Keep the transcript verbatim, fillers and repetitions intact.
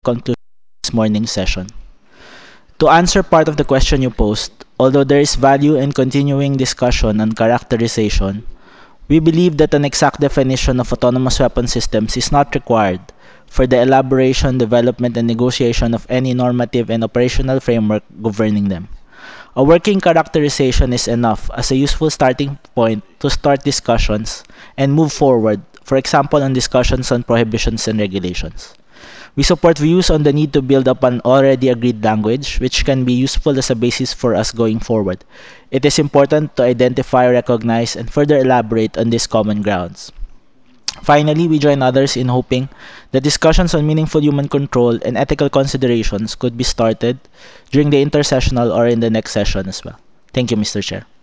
conclusion of this morning's session. To answer part of the question you posed, although there is value in continuing discussion on characterization, we believe that an exact definition of autonomous weapon systems is not required for the elaboration, development, and negotiation of any normative and operational framework governing them. A working characterization is enough as a useful starting point to start discussions and move forward, for example, on discussions on prohibitions and regulations. We support views on the need to build upon already agreed language, which can be useful as a basis for us going forward. It is important to identify, recognize, and further elaborate on these common grounds. Finally, we join others in hoping that discussions on meaningful human control and ethical considerations could be started during the intersessional or in the next session as well. Thank you, Mister Chair.